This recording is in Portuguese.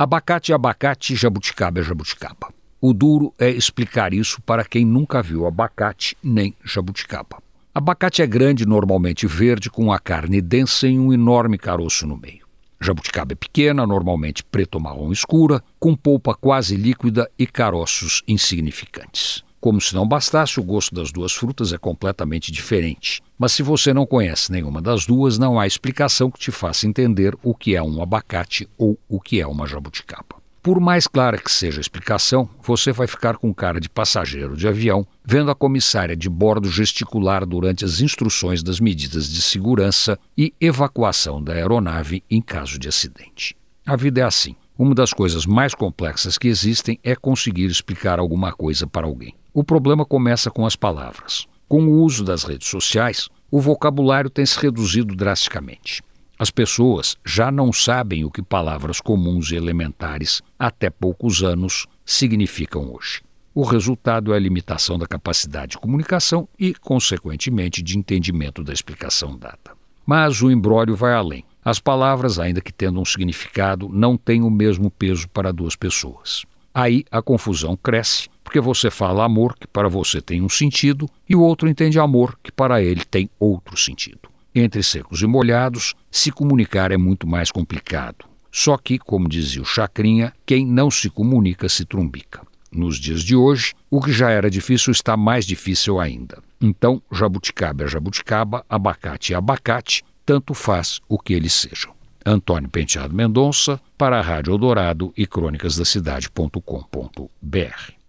Abacate é abacate, jabuticaba é jabuticaba. O duro é explicar isso para quem nunca viu abacate nem jabuticaba. Abacate é grande, normalmente verde, com a carne densa e um enorme caroço no meio. Jabuticaba é pequena, normalmente preto ou marrom escura, com polpa quase líquida e caroços insignificantes. Como se não bastasse, o gosto das duas frutas é completamente diferente. Mas se você não conhece nenhuma das duas, não há explicação que te faça entender o que é um abacate ou o que é uma jabuticaba. Por mais clara que seja a explicação, você vai ficar com cara de passageiro de avião, vendo a comissária de bordo gesticular durante as instruções das medidas de segurança e evacuação da aeronave em caso de acidente. A vida é assim. Uma das coisas mais complexas que existem é conseguir explicar alguma coisa para alguém. O problema começa com as palavras. Com o uso das redes sociais, o vocabulário tem se reduzido drasticamente. As pessoas já não sabem o que palavras comuns e elementares, até poucos anos, significam hoje. O resultado é a limitação da capacidade de comunicação e, consequentemente, de entendimento da explicação dada. Mas o imbróglio vai além. As palavras, ainda que tendo um significado, não têm o mesmo peso para duas pessoas. Aí a confusão cresce, porque você fala amor, que para você tem um sentido, e o outro entende amor, que para ele tem outro sentido. Entre secos e molhados, se comunicar é muito mais complicado. Só que, como dizia o Chacrinha, quem não se comunica se trumbica. Nos dias de hoje, o que já era difícil está mais difícil ainda. Então, jabuticaba é jabuticaba, abacate é abacate, tanto faz o que eles sejam. Antônio Penteado Mendonça, para a Rádio Eldorado e crônicasdacidade.com.br.